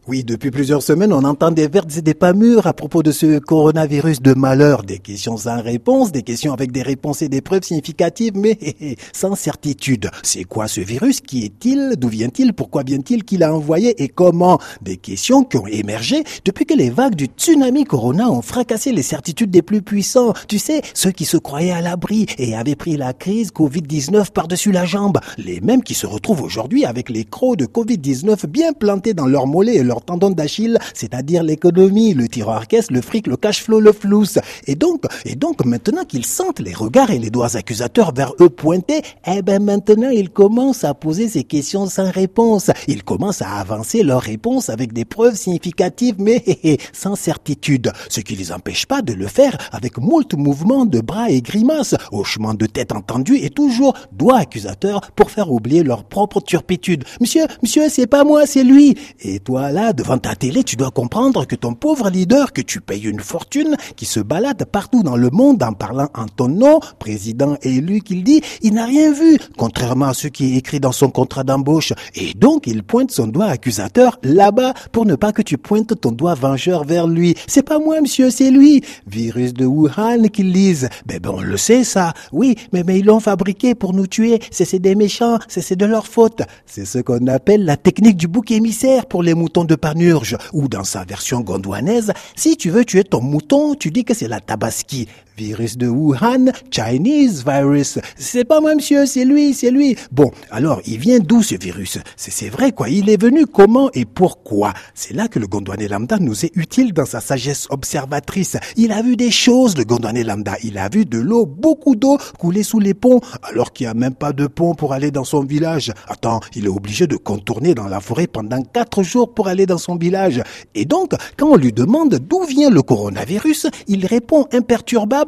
Oui, depuis plusieurs semaines, on entend des vertes et des pas mûres à propos de ce coronavirus de malheur. Des questions sans réponse, des questions avec des réponses et des preuves significatives, mais sans certitude. C'est quoi ce virus? Qui est-il? D'où vient-il? Pourquoi vient-il? Qui l'a envoyé? Et comment? Des questions qui ont émergé depuis que les vagues du tsunami corona ont fracassé les certitudes des plus puissants. Tu sais, ceux qui se croyaient à l'abri et avaient pris la crise Covid-19 par-dessus la jambe. Les mêmes qui se retrouvent aujourd'hui avec les crocs de Covid-19 bien plantés dans leurs mollets et leurs tendons d'Achille, c'est-à-dire l'économie, le tiroir-caisse, le fric, le cash flow, le flouss. Et donc, maintenant qu'ils sentent les regards et les doigts accusateurs vers eux pointés, maintenant, ils commencent à poser ces questions sans réponse. Ils commencent à avancer leurs réponses avec des preuves significatives, mais sans certitude. Ce qui les empêche pas de le faire avec moult mouvements de bras et grimaces, hochements de tête entendus et toujours doigts accusateurs pour faire oublier leur propre turpitude. Monsieur, c'est pas moi, c'est lui. Et toi, là, devant ta télé, tu dois comprendre que ton pauvre leader, que tu payes une fortune, qui se balade partout dans le monde en parlant en ton nom, président élu qu'il dit, il n'a rien vu, contrairement à ce qui est écrit dans son contrat d'embauche. Et donc, il pointe son doigt accusateur là-bas pour ne pas que tu pointes ton doigt vengeur vers lui. C'est pas moi, monsieur, c'est lui. Virus de Wuhan qu'ils lisent. Ben, on le sait, ça. Oui, mais ils l'ont fabriqué pour nous tuer. C'est des méchants, c'est de leur faute. C'est ce qu'on appelle la technique du bouc émissaire pour les moutons de Panurge, ou dans sa version gondouanaise, si tu veux tuer ton mouton, tu dis que c'est la tabaski. Virus de Wuhan, Chinese virus. C'est pas moi, monsieur, c'est lui. Bon, alors, il vient d'où ce virus? C'est vrai, quoi. Il est venu comment et pourquoi? C'est là que le Gondouanais lambda nous est utile dans sa sagesse observatrice. Il a vu des choses, le Gondouanais lambda. Il a vu de l'eau, beaucoup d'eau, couler sous les ponts, alors qu'il n'y a même pas de pont pour aller dans son village. Attends, il est obligé de contourner dans la forêt pendant 4 jours pour aller dans son village. Et donc, quand on lui demande d'où vient le coronavirus, il répond imperturbable,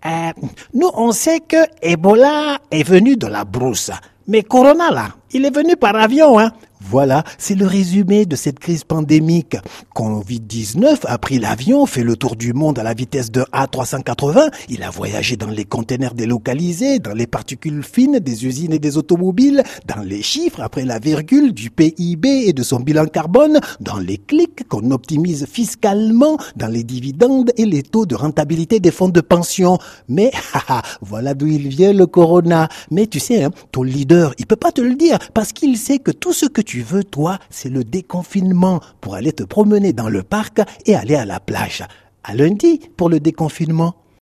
nous on sait que Ebola est venu de la brousse, mais Corona là, il est venu par avion, hein. Voilà, c'est le résumé de cette crise pandémique. Covid-19 a pris l'avion, fait le tour du monde à la vitesse de A380. Il a voyagé dans les containers délocalisés, dans les particules fines des usines et des automobiles, dans les chiffres après la virgule du PIB et de son bilan carbone, dans les clics qu'on optimise fiscalement, dans les dividendes et les taux de rentabilité des fonds de pension. Mais, voilà d'où il vient le corona. Mais tu sais, ton leader, il peut pas te le dire parce qu'il sait que tout ce que tu veux, toi, c'est le déconfinement pour aller te promener dans le parc et aller à la plage. À lundi pour le déconfinement.